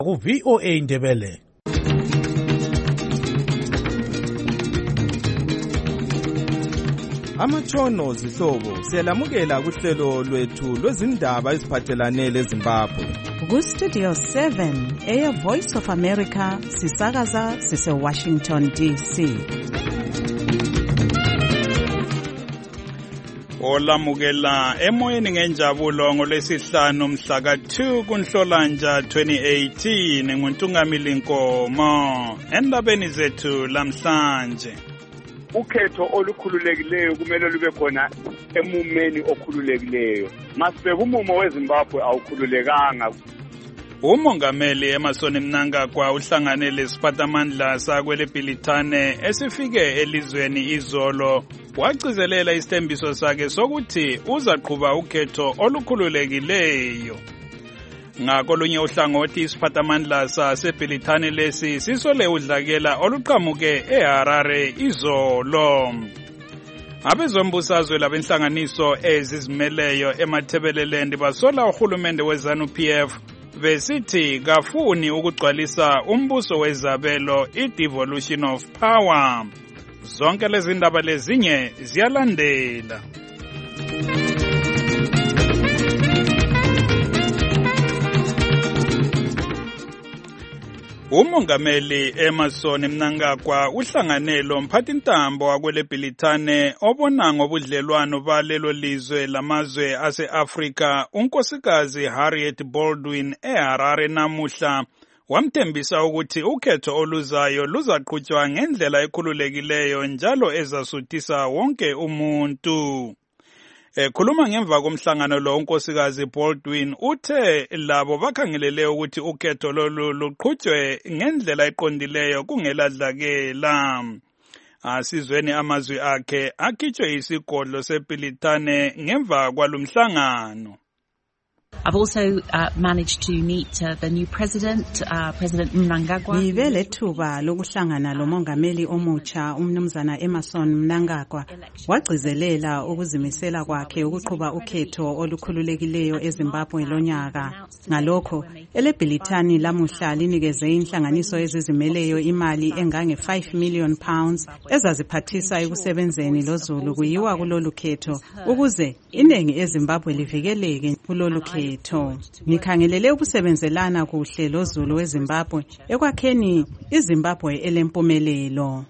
ku VOA Indebele. Amatshono zihlobo siyalamukela kuhlelo lwethu lwezindaba eziphathelane leZimbabwe. Ku Studio 7 Air Voice of America sisakaza sise Washington DC. Olamukela emoyeni ngenjabulo ngolesihlanu mhla ka-2 kuNhlolanja 2018 nguNtungamili Nkomo endabeni zethu lamhlanje. Ukhetho olukhululekileyo kumele lube khona emumeni okhululekileyo. Masibeka umumo weZimbabwe awukhululekanga. Umongameli Emmerson Mnangagwa uhlanganele isiphathamandla sakwele Bhilithane esifike elizweni izolo wagcizelela isithembiso sakhe sokuthi uzaqhuba ukhetho olukhululekileyo. Ngakolunye uhlangothi isiphathamandla saseBhilithane lesi sisole udlakela oluqhamuke eHarare izolo. Abezombusazwe labenhlanganiso ezizimeleyo eMathebeleland basola uhulumende weZANU-PF besithi kafuni ukugcwalisa umbuso wezabelo i-devolution of power. Zonke lezi ndaba lezinye ziyalandela. Umongameli Emmerson Mnangagwa uhlanganele umphathintambo wakwele Bhilithane obona ngobudlelwano balelo lizwe lamazwe ase-Afrika unkosikazi Harriet Baldwin eHarare namuhla wamthembisa ukuthi ukhetho oluzayo luzaqhutshwa ngendlela ekhululekileyo njalo ezasuthisa wonke umuntu. Khuluma ngemva komhlangano lo unkosikazi Baldwin uthe labo bakhangelele ukuthi ukhetho lolu luqhutshwe ngendlela eqondileyo kungeladlakela. Asizweni amazwi akhe akhitshwe isigodlo seBhilithane ngemva kwalomhlangano. I've also managed to meet the new president, President Mnangagwa. Ngivele thuba lokuhlangana lomongameli omutsha umnumzana Emmerson Mnangagwa wagcizelela ukuzimisela kwakhe ukuqhuba ukhetho olukhululekileyo eZimbabwe lonyaka. Ngalokho eleBhilithane lamuhla linikeze inhlanganiso ezizimeleyo imali engange 5 million pounds ezaziphathisa ekusebenzeni loZulu kuyiwa kulolu khetho ukuze iningi eZimbabwe livikeleke kulolu khetho. Ngikhangelele ukusebenzelana kuhle loZulu weZimbabwe ekwakheni iZimbabwe elempumelelo.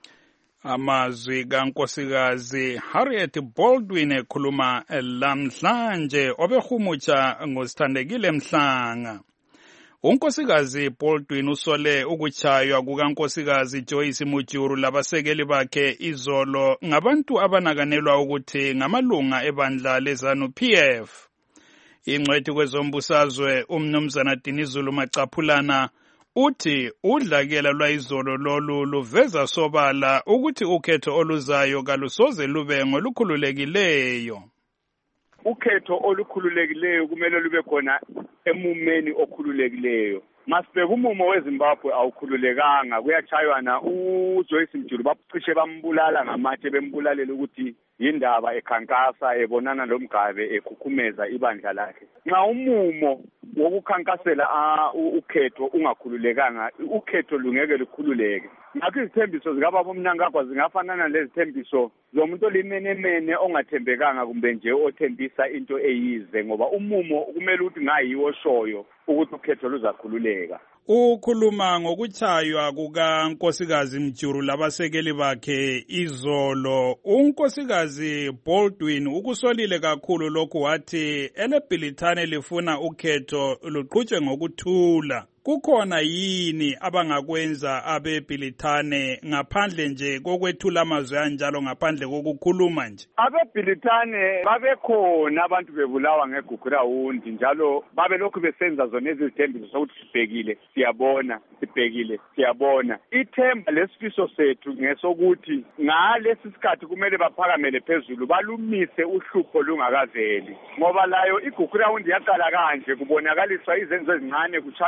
Amazwi kankosikazi Harriet Baldwin ekhuluma lamhlanje obehumutsha ngosithandekile Mhlanga. Unkosikazi Baldwin usole ukuchaywa kukankosikazi Joyce Mujuru labasekeli bakhe izolo ngabantu abanakanelwa ukuthi ngamalunga ebandla leZANU-PF. Ingcwethi kwezombusazwe umnumzana Dinizulu Macaphulana uthi udlakela lwayizolo lolu luveza sobala ukuthi ukhetho oluzayo kalusoze lube ngolukhululekileyo. Ukhetho olukhululekileyo kumele lube khona emumeni okhululekileyo. Masibeka umumo weZimbabwe awukhululekanga kuyachaywana uJoyce Mjulu bacishe bambulala ngamatshe bembulalela ukuthi yindaba ekhankasa ebonana loMgabe ekhukhumeza ibandla lakhe. Nxa umumo wokukhankasela ukhetho ungakhululekanga ukhetho lungeke lukhululeke. Ngakho izithembiso zikababa uMnangagwa zingafanana lezithembiso zomuntu olimenemene ongathembekanga kumbe nje othembisa into eyize ngoba umumo kumele ukuthi ngayiwo oshoyo ukuthi ukhetho luzakhululeka. Ukhuluma ngokuchaywa kukankosikazi Mjuru labasekeli bakhe izolo. Unkosikazi Baldwin ukusolile kakhulu lokhu wathi eleBhilithane lifuna ukhetho luqhutshwe ngokuthula. Kukhona yini abangakwenza abeBhilithane ngaphandle nje kokwethula amazwi anjalo ngaphandle kokukhuluma nje? AbeBhilithane babekhona abantu bebulawa ngegugu rawundi njalo babelokhu besenza zona izithembiso sokuthi sibhekile siyabona sibhekile siyabona. Ithemba lesifiso sethu ngesokuthi ngalesi sikhathi kumele baphakamele phezulu balumise uhlupho lungakaveli ngoba layo igugu rawundi yaqala kanje kubonakaliswa izenzo ezincane kuchaywa abantu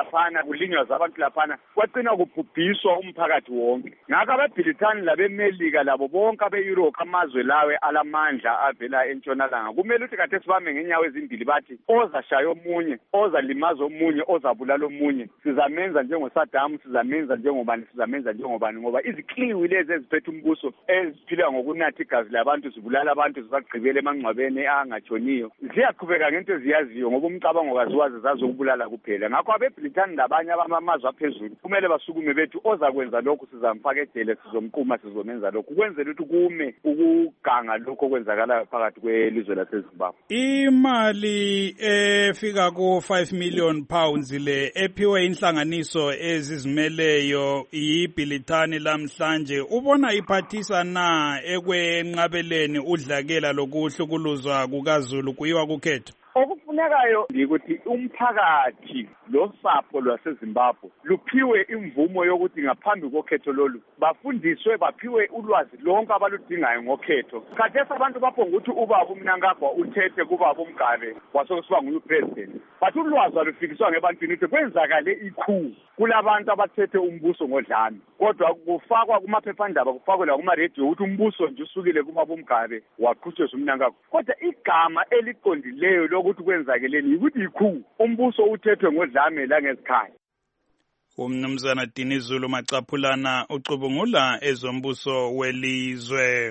laphana kulinywa zabantu laphana kwagcina kubhubhiswa umphakathi wonke. Ngakho abeBrithani labeMelika labo bonke abe-Europe amazwe lawe alamandla avela entshonalanga kumele ukuthi kade sibambe ngenyawo ezimbili bathi ozashaya omunye, ozalimaza omunye, ozabulala omunye sizamenza njengoSaddam, sizamenza njengobani ngoba izikliwi lezi eziphethe umbuso eziphila ngokunatha igazi labantu zibulala abantu zibagqibele emangcwabeni angatshoniyo ziyaqhubeka ngento eziyaziyo ngoba umcabango kaziwazi zazokubulala kuphela. Ngakho abeBrithani labanye abamazwe aphezulu kumele basukume bethu ozakwenza lokhu sizamfaka edele, sizomquma, sizomenza lokhu kwenzela ukuthi kume ukuganga lokho okwenzakalayo phakathi kwelizwe laseZimbabwe. Imali efika ku-5 million pounds le ephiwe inhlanganiso ezizimeleyo yiBrithani lamhlanje ubona iphathisa na ekwenqabeleni udlakela lokuhlukuluzwa kukaZulu kuyiwa kukhetho? Okufunekayo ukuthi umphakathi losapho lwaseZimbabwe luphiwe imvumo yokuthi ngaphambi kokhetho lolu bafundiswe baphiwe ulwazi lonke abaludingayo ngokhetho. Khathesi abantu baphonga ukuthi ubaba uMnangagwa uthethe kubaba uMgabe wasokusiba nguye upresident. But ulwazi alufikiswa ngebantwini ukuthi kwenzakale ikhu kulabantu abathethe umbuso ngodlame. Kodwa kufakwa kumaphephandaba kufakwe la kuma-radio ukuthi umbuso nje usukile kubaba uMgabe waqhutshezwa uMnangagwa. Kodwa igama eliqondileyo lokuthi kwenzakeleni ukuthi ikhu umbuso uthethwe ngodlame la ngezikhaya. Umnumzana Dinizulu Macaphulana ucubungula ezombuso welizwe.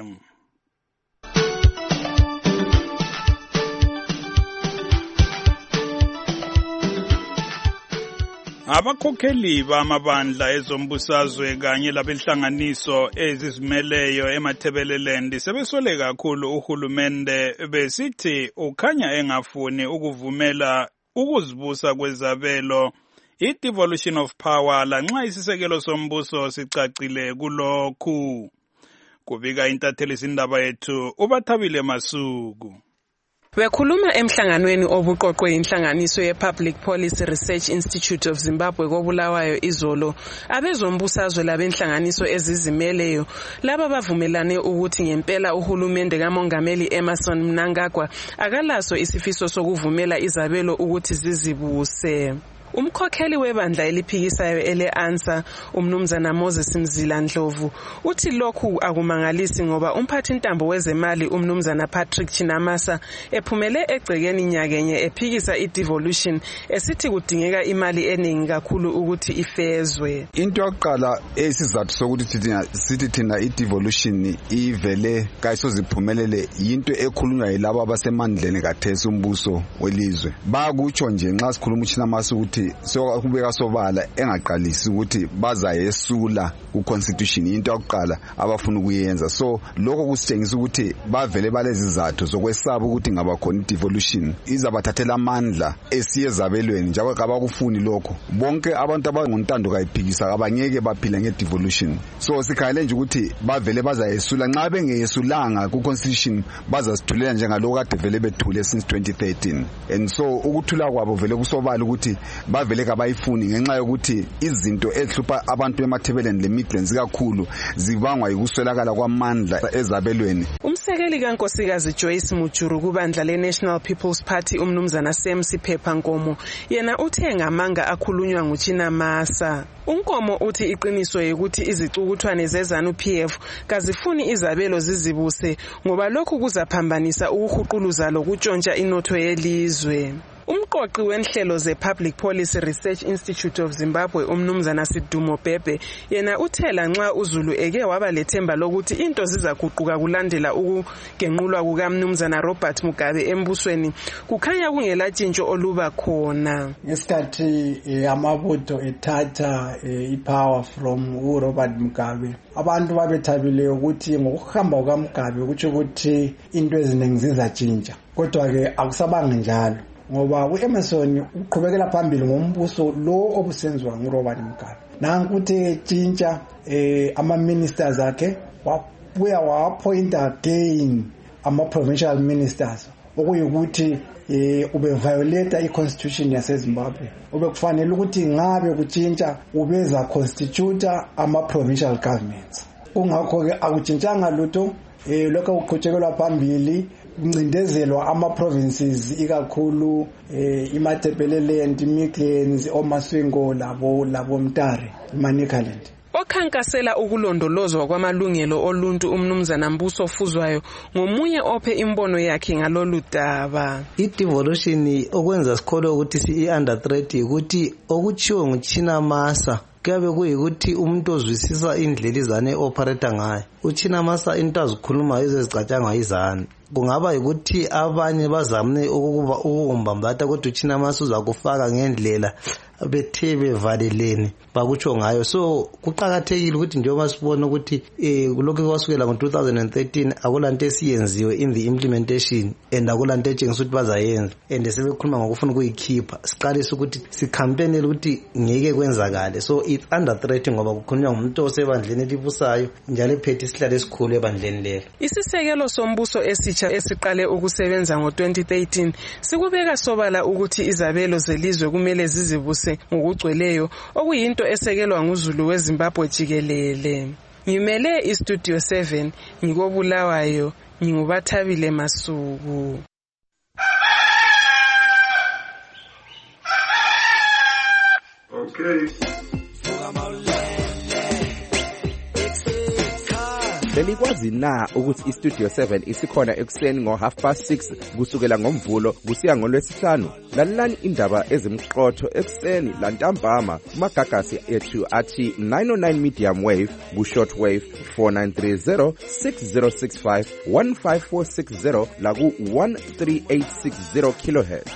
Abakhokheli bamabandla ezombusazwe kanye labenhlanganiso ezizimeleyo eMathebeleland sebesole kakhulu uhulumende besithi ukhanya engafuni ukuvumela ukuzibusa kwezabelo i-devolution of power lanxa isisekelo sombuso sicacile kulokhu. Kubika intatheli zindaba yethu uBathabile Masuku. Bekhuluma emhlanganweni obuqoqwe inhlanganiso ye-Public Policy Research Institute of Zimbabwe koBulawayo izolo, abezombusazwe labenhlanganiso ezizimeleyo laba bavumelane ukuthi ngempela uhulumende kaMongameli Emmerson Mnangagwa akalaso isifiso sokuvumela izabelo ukuthi zizibuse. Umkhokheli webandla eliphikisayo ele-ANSA umnumzana Moses Mzila Ndlovu uthi lokhu akumangalisi ngoba umphathintambo wezemali umnumzana Patrick Chinamasa ephumele egcekeni nyakenye ephikisa i-devolution esithi kudingeka imali eningi kakhulu ukuthi ifezwe. Into yokuqala esizathu sokuthi sithi thina i-devolution ivele kayisoziphumelele yinto ekhulunywa yilabo abasemandleni kathesi umbuso welizwe. Bakutsho nje nxa sikhuluma uChinamasa ukuthi kubeka sobala engaqalisi ukuthi bazayesula ku-constitution into yokuqala abafuna ukuyenza. So lokho kusitshengisa ukuthi bavele balezi izathu zokwesaba ukuthi ngabakhona i-devolution izabathathela amandla esiyezabelweni njalo abakufuni lokho. Bonke abantu abangontando kayiphikisa abangeke baphila nge-devolution. So sikhayele nje ukuthi bavele bazayesula nxa bengeyesulanga ku-constitution bazasithulela njengaloko kade vele bethule since 2013. And so ukuthula kwabo vele kusobala ukuthi bavele kabayifuni ngenxa yokuthi izinto ezihlupha abantu eMathebeleland leMidlands kakhulu zibangwa yikuswelakala kwamandla ezabelweni. Umsekeli kaNkosikazi Joyce Mujuru kubandla le-National People's Party umnumzana Sam Siphepa Nkomo yena uthe ngamanga akhulunywa nguChinamasa. Unkomo uthi iqiniso ukuthi izicukuthwane zeZANU-PF kazifuni izabelo zizibuse ngoba lokhu kuzaphambanisa ukuhuquluza lokutshontsha inotho yelizwe. Umqoqi wenhlelo ze-Public Policy Research Institute of Zimbabwe umnumzana Sidumo Bhebhe yena uthela nxa uZulu eke waba lethemba lokuthi into zizaguquka kulandela ukugenqulwa kukamnumzana Robert Mugabe embusweni kukhanya kungela tshintsho oluba khona. Ngesikhathi amabutho ethatha ipower from uRobert Mugabe abantu babethabile ukuthi ngokuhamba kukaMugabe kutsho ukuthi into eziningi zizatshintsha, kodwa ke akusabanga njalo ngoba uEmmerson uqhubekela phambili ngombuso lo obusenziwa nguRobert Mugabe. Nanku ukuthi tshintsha ama-ministers akhe wabuya wa-appoint again ama-provincial ministers okuyukuthi ubeviolate i-constitution yaseZimbabwe. Ubekufanele ukuthi ngabe kutshintsha ubeza constitute ama-provincial governments. Kungakho-ke akutshintshanga lutho lokho kuqhutshekelwa phambili kuncindezelwa ama-provinces ikakhulu iMatabeleland, iMidlands, oMasvingo labo Mtare, iManicaland. Okhankasela ukulondolozwa kwamalungelo oluntu umnumzana Mbuso Fuzwayo ngomunye ophe imbono yakhe ngalolu daba. I-devolution okwenza sikholwe ukuthi si-under threat ukuthi okuchiwe nguChina Masa kuyabe kuyikuthi umuntu ozwisisa indlela izane operator ngayo. UChina Masa into azikhuluma ezizicatshangwa izane. Kungaba ukuthi abanye bazamne ukumbambata ukuthi uChina Masa uzakufaka ngendlela bethe bevalelene bakutsho ngayo. So kuqakathekile ukuthi njengoba sibona ukuthi kulokho kwasukela ngo-2013 akulanto esiyenziwe in the implementation and akulanto etshengisa ukuthi bazayenza and sebekhuluma ngokufuna ukuyikhipha. Siqalise ukuthi sikhampenele ukuthi ngeke kwenzakale. So it's under threat ngoba kukhulunywa ngumuntu osebandleni elibusayo njalo ephethe isihlalo esikhulu ebandleni lelo. Isisekelo sombuso esitsha esiqale ukusebenza ngo-2013 sikubeka sobala ukuthi izabelo zelizwe kumele zizibuse ngokugcweleyo okuyinto esekelwa nguZulu weZimbabwe jikelele. Ngimele iStudio 7 ngikobulawayo ngingubathabile Masuku. Okay. Belikwazi na ukuthi iStudio 7 isikhona ekuseni ngo6:30 kusukela ngomvulo kusiya ngolwesihlanu? Lalelani indaba ezimqotho ekuseni lantambama kumagagasi ethu athi 909 medium wave ku-short wave 4930 6065 15460 la ku 13860 kilohertz.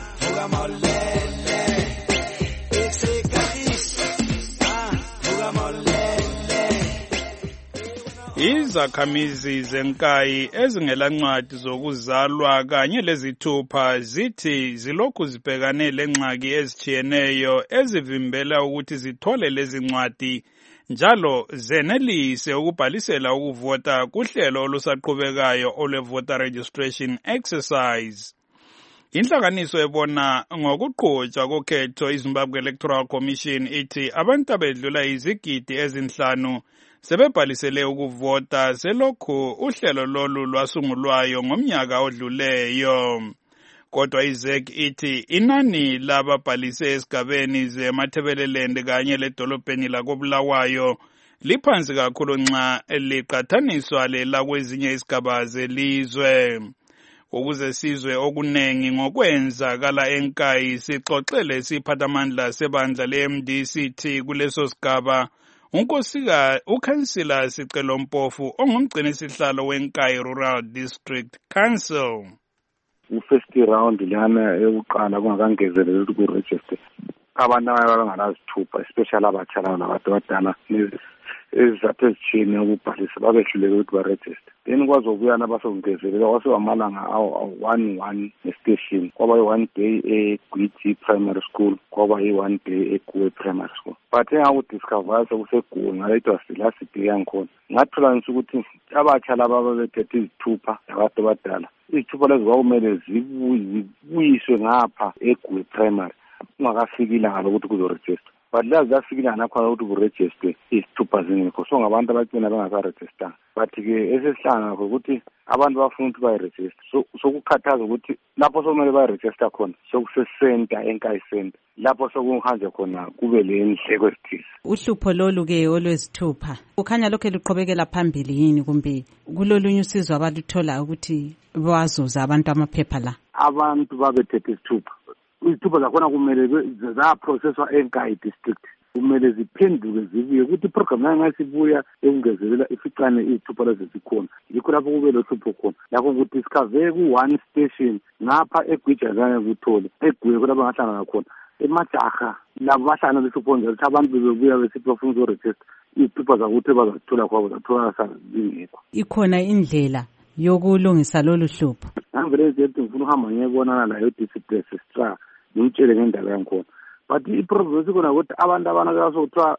Izakhamizi zenkayi ezingelancwadi zokuzalwa kanye lezithupha zithi zilokhu zibhekane lengxaki ezijiyeneyo ezivimbela ukuthi zithole lezi ncwadi njalo zenelise ukubhalisela ukuvota kuhlelo olusaqhubekayo olwe-voter registration exercise. Inhlanganiso ebona ngokuqhutshwa kokhetho iZimbabwe Electoral Commission ithi abantu abedlula izigidi ezinhlanu sebebhalisele ukuvota selokhu uhlelo lolu lwasungulwayo ngomnyaka odluleyo. Kodwa iZEC ithi inani lababhalise esigabeni zeMatabeleland kanye ledolobheni lakobulawayo liphansi kakhulu nxa liqathaniswa lela kwezinye izigaba zelizwe. Ukuze sizwe okunengi ngokwenzakala enkayi sixoxele isiphathamandla sebandla le-MDCT kuleso sigaba ukhansila Sicelo Mpofu ongumgcinisihlalo wenkayi Rural District Council. First round lana eyokuqala kungakangezeleli ku-register abantu abangazithupha especially abatsha nabantu abadala ezizathu ezitshiyene ukubhalisa babehluleke ukuthi barejiste. Then kwazobuya nabasokungezelela kwasewamalanga awu-1 nestation kwaba yi-1 day eGwiti Primary School kwaba yi-1 day eGuwe Primary School. But engakudiscover sekuseGuwe ngalethi was the last day yangikhona ngathola nje ukuthi abatsha laba babethethe izithupha nabantu abadala izithupha lezi kwakumele zibuyiswe ngapha eGuwe Primary kungakafiki ilanga lokuthi kuzoregister. But lazi zafikile nakhona ukuthi kuregister izithupha zingekho so ngabantu abagcina bengasaregister. But-ke esesihlanga ukuthi abantu bafuna ukuthi bayiregister so kukhathaza ukuthi lapho sokumele bayiregister khona sokusesenta enkayi center lapho sokuhanje khona kube le ndleko ezithize. Uhlupho lolu-ke olwezithupha kukhanya lokho luqhubekela phambili yini kumbe kulolunye usizo abaluthola ukuthi bazuza abantu amaphepha la? Abantu babethethe izithupha izithupha zakhona kumele zaprocesswa enkayi district kumele ziphenduke zibuye ukuthi iprogram nayo ngasibuya ekungezelela ificane izithupha lezi zikhona yikho lapho kube lohlupho khona lakho ukuthi sikhave ku-1 station ngapha eGwijazane kuthole eGuye kulapho ngahlangana khona emajaha labo bahlangana besiphondo ukuthi abantu bebebuya besithi bafuna ukuzoregister izithupha zakuthi bazazithola kwabo zathola zingekho. Ikhona indlela yokulungisa lolu hlupho? Ngivele ngithi ngifuna uhamba ngiyebonana layo district registrar ngimtshele ngendaba yangikhona. But iproblem ikhona ukuthi abantu abanakasokuthiwa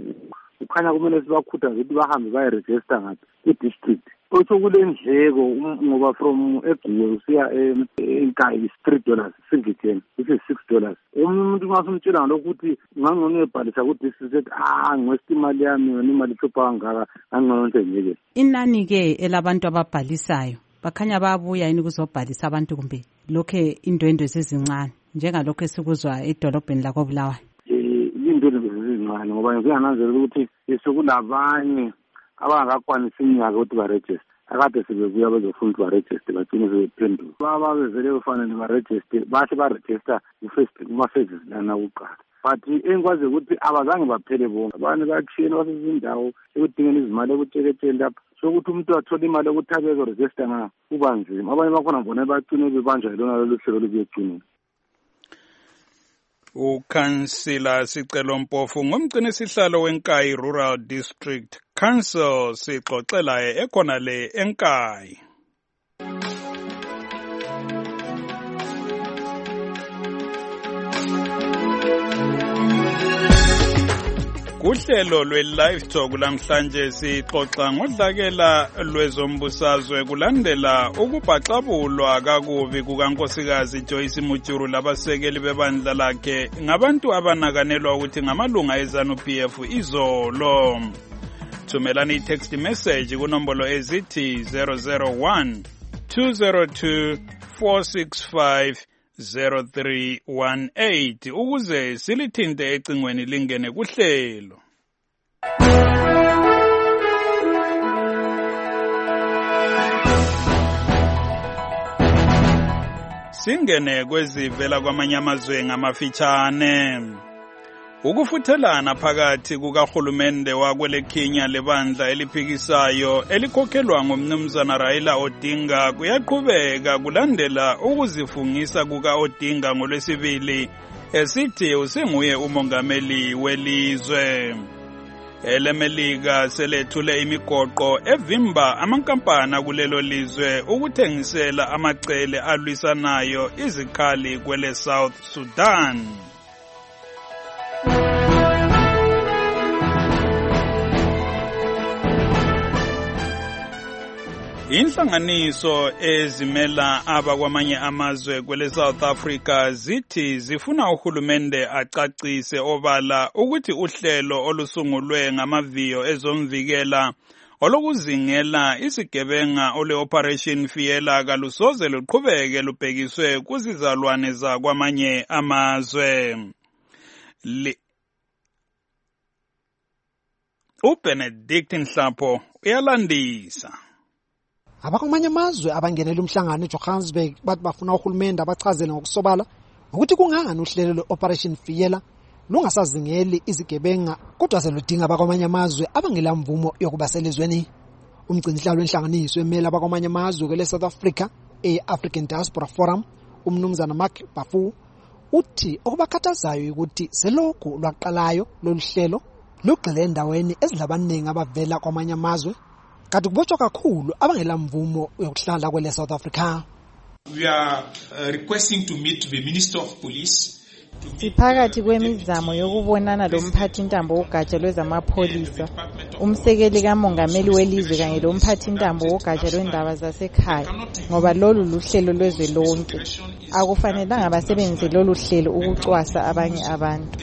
ukhanya kumele sibakhuthaze ukuthi bahambe bayiregister ngathi i-district. Okusho kule ndleko ngoba from eGuwe usiya enkayi $3 singitheni which is $6. Umuntu ngasumtshela ngalokho ukuthi ngangcono uyebhalisa ku-district ngwesta yami imali ihlupha kangaka ngangcono nje ngeke. Inani-ke elabantu ababhalisayo bakhanya bayabuya yini kuzobhalisa abantu kumbe lokhe indwendwe zizincane njengalokho esikuzwa edolobheni lakoBulawayo? Indwendwe zizincane ngoba ngiyananzelela ukuthi sekulabanye abangakwanisi iminyaka ukuthi barejiste akade sebebuya bezofuna ukuthi barejiste bagcine sebephenduka baba bevele kufanele barejiste bahle barejista kuma-phases lana kuqala but engikwazi ukuthi abazange baphele bonke abanye bathiyeni basezindawo ekudingeni izimali ekutsheketheni lapha sokuthi umuntu athole imali yokuthi abezo-rejista kuba nzima abanye bakhona bona bacine bebanjwa yilona lolu hlelo lukuyeqinile. Ukhansila Sicelo Mpofu ngumgcinisihlalo weNkayi Rural District Council sixoxela ekhona le eNkayi. Kuhlelo lwe-Live Talk lamhlanje sixoxa ngodlakela lwezombusazwe kulandela ukubhaxabulwa kakubi kukankosikazi Joyce Mujuru labasekeli bebandla lakhe ngabantu abanakanelwa ukuthi ngamalunga eZANU-PF izolo. Thumelani i-text message kunombolo ezithi 001 202 465 0318 ukuze silithinte ecingweni lingene kuhlelo. Singene kwezivela kwamanye amazwe ngamafitshane. Ukufuthelana phakathi kukahulumende wakweleKenya lebandla eliphikisayo elikhokhelwa ngumnumzana Raila Odinga kuyaqhubeka kulandela ukuzifungisa kuka-Odinga ngolwesibili esithi usenguye umongameli welizwe. EleMelika selethule imigoqo evimba amankampani kulelo lizwe ukuthengisela amacele alwisanayo izikhali kwele South Sudan. Inhlanganiso ezimela abakwamanye amazwe kwele South Africa zithi zifuna uhulumende acacise obala ukuthi uhlelo olusungulwe ngamaviyo ezomvikela olokuzingela isigebenga ole-Operation Fiela kalusoze luqhubeke lubhekiswe kuzizalwane zakwamanye amazwe. uBenedict Nhlapho uyalandisa. Abakwamanye amazwe abangenela umhlangano eJohannesburg bathi bafuna uhulumende abachazele ngokusobala ukuthi kungani uhlelo lwe-Operation Fiela lungasazingeli izigebenga kodwa seludinga abakwamanye amazwe abangela mvumo yokuba selizweni. Umgcinisihlalo wenhlanganiso emela abakwamanye amazwe kwele South Africa e-African Diaspora Forum umnumzana Mark Bafu uthi okubakhathazayo ukuthi selokhu lwaqalayo lolu hlelo lugxile endaweni ezilabaningi abavela kwamanye amazwe kanti kubotshwa kakhulu abangela mvumo yokuhlala kwele South Africa. We are requesting to meet the Minister of Police. Siphakathi kwemizamo yokubonana lomphathintambo wogatsha lwezamapholisa, umsekeli kamongameli welizwe kanye lomphathintambo wogatsha lwendaba zasekhaya ngoba lolu luhlelo lwezwe lonke. Akufanelanga basebenzise lolu hlelo ukucwasa abanye abantu.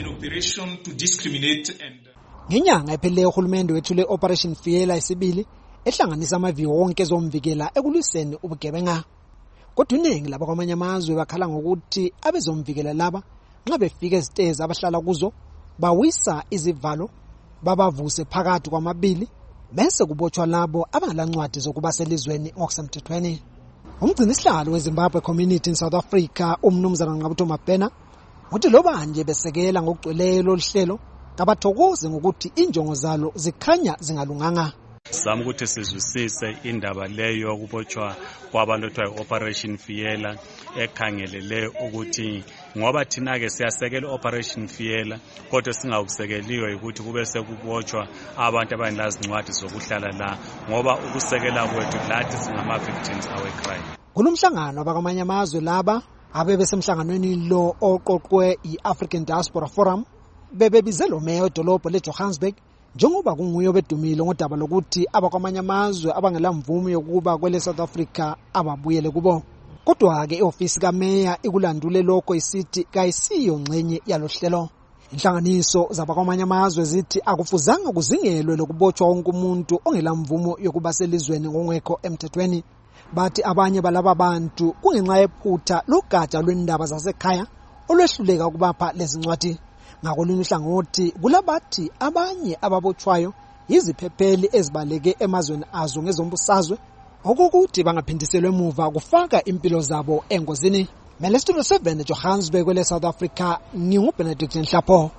Ngenyanga epheleyo uhulumende wethule Operation Fiela isibili ehlanganisa amaviyo wonke ezomvikela ekulwiseni ubugebenga. Kodwa iningi labakwamanye amazwe bakhala ngokuthi abezomvikela laba nxa befika ezitezi abahlala kuzo bawisa izivalo babavuse phakathi kwamabili bese kubotshwa labo abangalancwadi zokuba selizweni ngokusemthethweni. Umgcinisihlalo weZimbabwe Community in South Africa umnumzana Nqabutho Mabhena uthi loba nje besekela ngokugcweleyo lolu hlelo kabathokoze ngokuthi injongo zalo zikhanya zingalunganga. Zama ukuthi sizwisise indaba leyo ukubotshwa kwabantu ekuthiwa Operation Fiela ekhangelele ukuthi ngoba thina ke siyasekela Operation Fiela kodwa singawusekeliyo ukuthi kube sekubotshwa abantu abanelazincwadi zokuhlala la ngoba ukusekela kwethu lathi singama victims awe crime. Kulomhlangano abakwamanye amazwe laba abebesemhlanganweni lo oqoqwe i-African Diaspora Forum bebebizelo meya edolobho leJohannesburg njengoba kunguye bedumile ngodaba lokuthi abakwamanye amazwe abangela mvumo yokuba kwele South Africa ababuyele kubo. Kodwa ke iofisi kameya ikulandule lokho isithi kayisiyo ngxenye yalohlelo. Inhlanganiso zabakwamanye amazwe zithi akufuzanga kuzingelwe lokubotshwa wonke umuntu ongela mvumo yokuba selizweni ngongekho emthethweni. bathi abanye balaba bantu kungenxa yephutha logatsha lwendaba zasekhaya olwehluleka ukubapha lezi ncwadi. Ngakolunye uhlangothi kulabathi abanye ababotshwayo yiziphepheli ezibaleke emazweni azo ngezombusazwe okukuthi bangaphindiselwe emuva kufaka impilo zabo engozini. Mele Studio 7 Johannesburg kwele South Africa, nginguBenedict Nhlapho.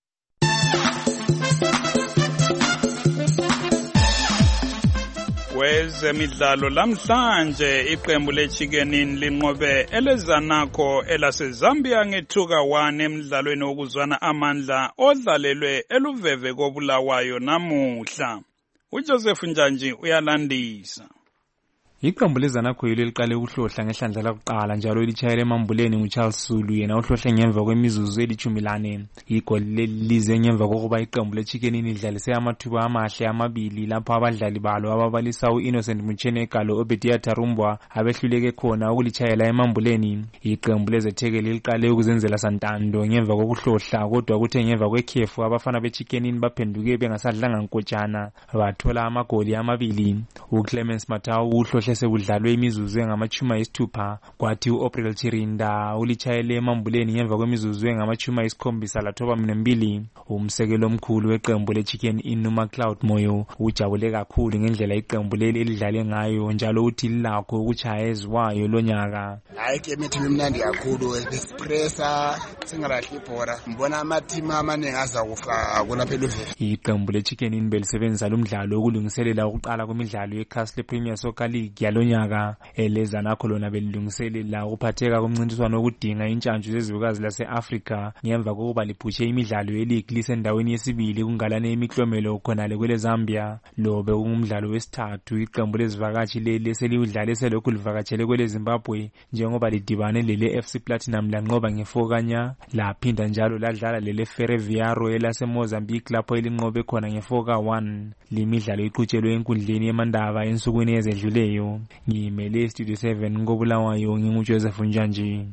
Kwezemidlalo lamhlanje iqembu leChickenin linqobe eleZanaco elaseZambia ngethuka 1 emidlalweni wokuzwana amandla odlalelwe eLuveve koBulawayo namuhla. uJoseph Njanji uyalandisa. Iqembu leZanaco yilo liqale ukuhlohla ngehlandla lakuqala njalo elitshayela emambuleni nguCharles Zulu yena uhlohla ngemva kwemizuzu eli-14. Igoli lelize ngemva kokuba iqembu leChickenin lidlalise amathuba amahle amabili lapho abadlali balo ababalisa uInnocent Muchenegalo Obediah Tarumbwa abehluleke khona ukulitshayela emambuleni. Iqembu leZethekeli liqale ukuzenzela santando ngemva kokuhlohla kodwa kuthe ngemva kwekhefu abafana beChickenin baphenduke bengasadlanga nkotshana bathola amagoli amabili. uClemens Matau uhlohla sekudlalwe imizuzu engama-60 kwathi uApril Chirinda ulitshayele emambuleni ngemva kwemizuzu engama-72 lathoba 2. Umsekelo omkhulu weqembu leChickenin uMacLeod Moyo ujabule kakhulu ngendlela iqembu leli elidlale ngayo njalo uthi lilakho ukuchaya eziwayo lonyaka. Hayi ke mithi imnandi kakhulu esipressa singalahli ibhola. Mbona amateam amaningi azakufika kulapha eLuveve. Iqembu leChickenin belisebenzisa lumdlalo ukulungiselela ukuqala kwemidlalo yeCastle Premier Soccer League yalonyaka. eleZanaco lona belilungiselela ukuphatheka komncintiswano wokudinga intshantshu zezibukazi lase-Afrika ngemva kokuba liphushe imidlalo ye-league lisendaweni yesibili kungalane imiklomelo khonale kweleZambia. Lo bekungumdlalo wesithathu iqembu lezivakashi leli seliwudlale selokhu livakatshele kweleZimbabwe njengoba lidibane lele-FC Platinum lanqoba nge-4-0 laphinda njalo ladlala lele-Ferroviário elaseMozambique lapho elinqobe khona nge-4-1. Limidlalo iqhutshelwe enkundleni yemandaba ensukwini ezedluleyo. Ngimele Studio 7 koBulawayo nginguJoseph Njanji.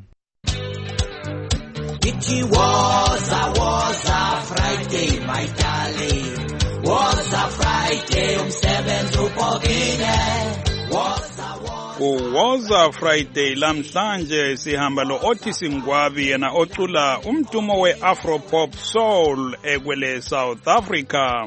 It was a Friday, my darling. Was a Friday, umsebenzi ubhokile. Was a Friday lamhlanje sihamba lo Otis Ngwabi yena ocula umdumo we-Afro Pop Soul ekwele South Africa.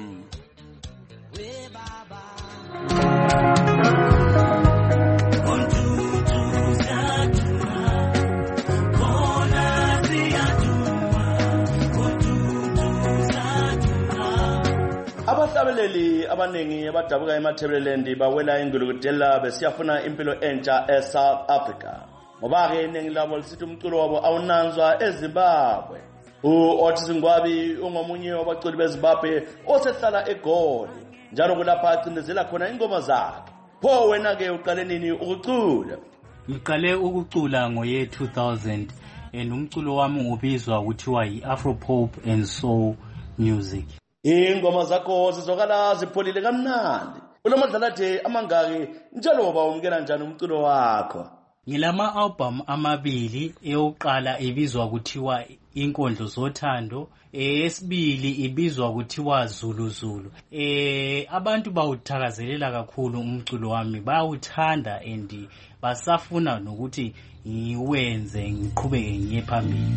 Abahlabeleli abaningi abadabuka eMatabeleland bawela ingulukudela besiyafuna impilo entsha eSouth Africa. Ngoba ke iningi labo lisithi umculo wabo awunanzwa eZimbabwe. uOtis Ngwabi ungomunye wabaculi beZimbabwe osehlala eGoli. Njalo kulapha acindezela khona ingoma zakhe. Pho wena ke uqale nini ukucula? Ngiqale ukucula ngoye 2000 umculo wami ubizwa ukuthiwa yi-Afro Pop and Soul Music. Ingoma zakho zizokala zipholile kamnandi. Ulomadlalathe amangaki njalo bawumkela njani umculo wakho? Ngilama album amabili eyokuqala ibizwa kuthiwa Inkondlo Zothando, esibili ibizwa kuthiwa Zulu Zulu. Abantu bawuthakazelela kakhulu umculo wami, bawuthanda and basafuna nokuthi ngiwenze ngiqhubeke ngiye phambili.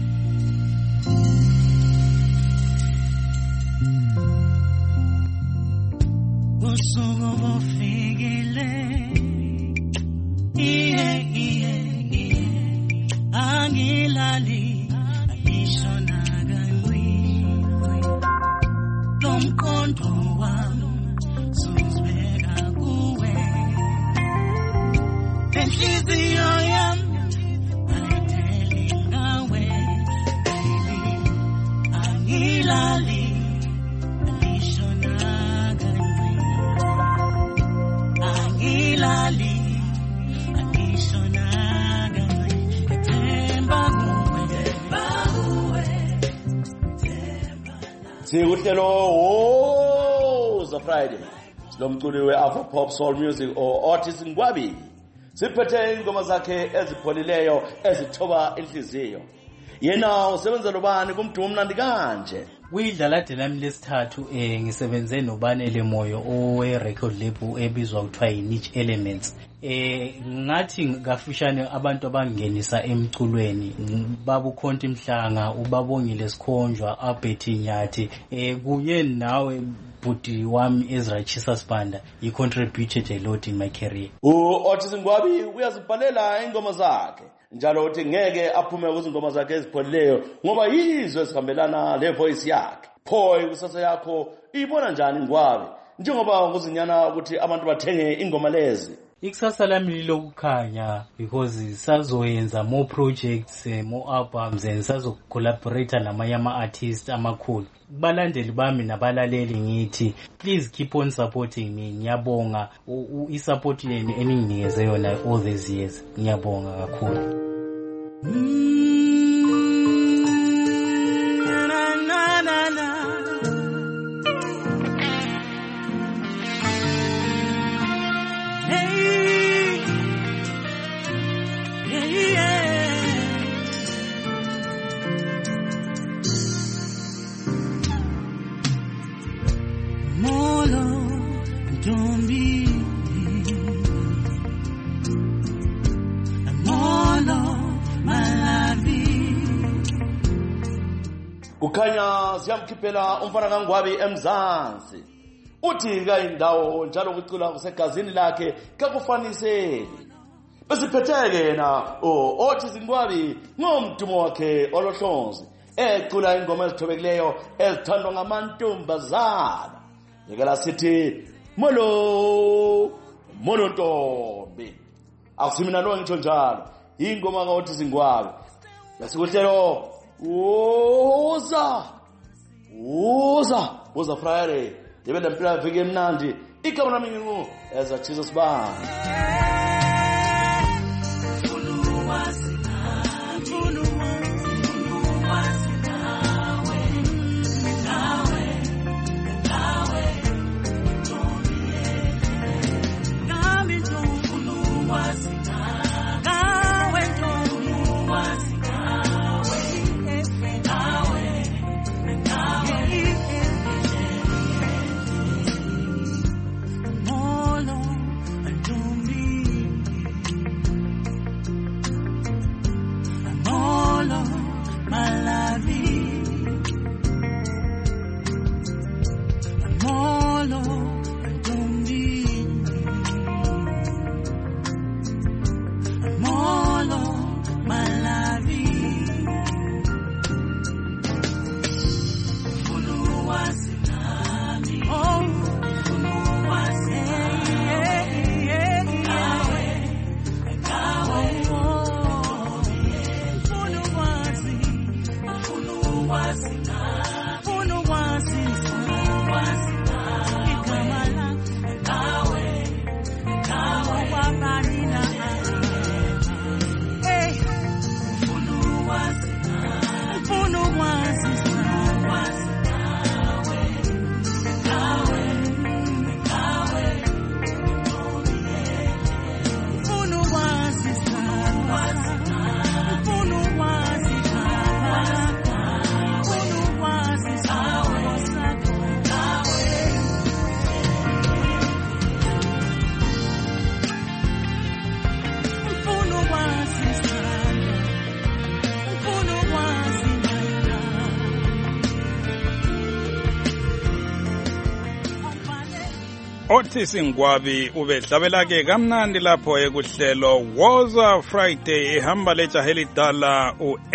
Usuku bufikile, angilali, angisho nakangwi, lomqondo wami suzibeka kuwe, enhliziyo yami ayitheli ngawe, angilali, angisho nakangwi, angilali, angisho nakangwi, ethemba kuwe, Sikuhlelo was a Friday. Silomculi we-Afro Pop Soul Music Otis Ngwabi. Siphethe ingoma zakhe ezipholileyo ezithoba inhliziyo. Yena usebenza nobani kumdumo mnandi kanje? Kuyidlala lami lesithathu ngisebenze noBanele Moyo owe record label ebizwa kuthiwa yiNiche Elements. ngathi kafushane abantu abangenisa emculweni babu Khonti Mhlanga, ubabongile Sikhonjwa, Albert Nyathi, kuye nawe bhuti wami Ezra Chisa Sibanda, he contributed a lot in my career. Otis Ngwabi uyazibhalela ingoma zakhe njalo uthi ngeke aphume kuzingoma zakhe ezipholeleyo ngoba yizo ezihambelana le voice yakhe. Pho ikusasa yakho ibona njani Ngwabi njengoba kuzinyana ukuthi abantu bathenge ingoma lezi? Ikusasa lami lilokukhanya because sazoyenza more projects, more albums, and sazocollaborate namanye ama-artists amakhulu. Balandeli bami nabalaleli ngithi please keep on supporting me. Ngiyabonga i-support yenu eninginikeze yona all these years. Ngiyabonga kakhulu. Kukhanya siyamkhiphela umfana kaNgwabi eMzansi. Uthi kayindawo njalo kucula kusegazini lakhe kakufaniseli. Besiphetheke yena Otis Ngwabi ngomdumo wakhe olohlonzi ecula ingoma ezithobekileyo ezithandwa ngamantombazana. Yekela sithi molo ntombi. Akusimina lo ngitsho njalo. Ingoma kaOtis Ngwabi. Besikuhlelo Uza Friday. Yebe lempila viki emnandi. Igama lami ngingu Ezra Chisa Sibanda. Otis Ngwabi ubedlabela ke kamnandi lapho ekuhlelo Woza Friday ehamba lejaha elidala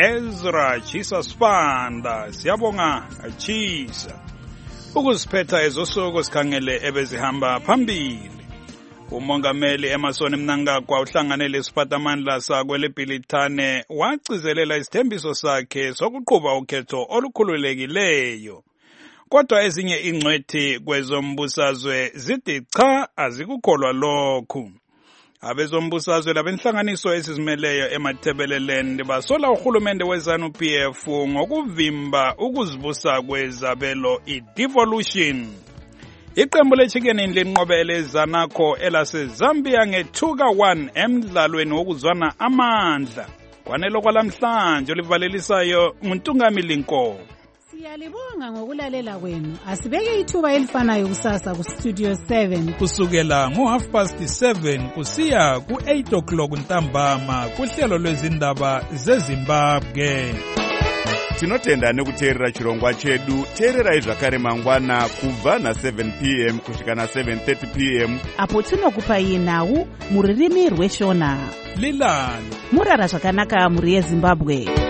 uEzra Chisa Sibanda. Siyabonga Chisa. Ukuziphetha ezosuku sikhangele ebezihamba phambili. Umongameli Emerson Mnangagwa uhlanganele isiphathamandla sakwe leBhilithane wacizelela isithembiso sakhe sokuqhuba ukhetho olukhululekileyo. Kodwa ezinye ingcwethi kwezombusazwe zithi cha azikukholwa lokhu. Abezombusazwe labenhlanganiso ezizimeleyo eMathebeleland basola uhulumende weZANU-PF ngokuvimba ukuzibusa kwezabelo i-devolution. Iqembu leChicken linqobele Zanaco elaseZambia nge-2-1 emdlalweni wokuzwana amandla. Kwanelo kwalamhlanje olivalelisayo nguNtungamili Nkomo. Siyalibonga ngokulalela kwenu. Asibeke ithuba elifanayo kusasa ku Studio 7 kusukela ngo7:30 kusiya ku8:00 ntambama kuhlelo lwezindaba zeZimbabwe. Tinotenda nekuteerera chirongwa chedu. Teererai zvakare mangwana kubva na7 p.m. kusvika na7:30 p.m. apo tinokupai nhau muririmi rweshona. Lilani murara zvakanaka muri yeZimbabwe.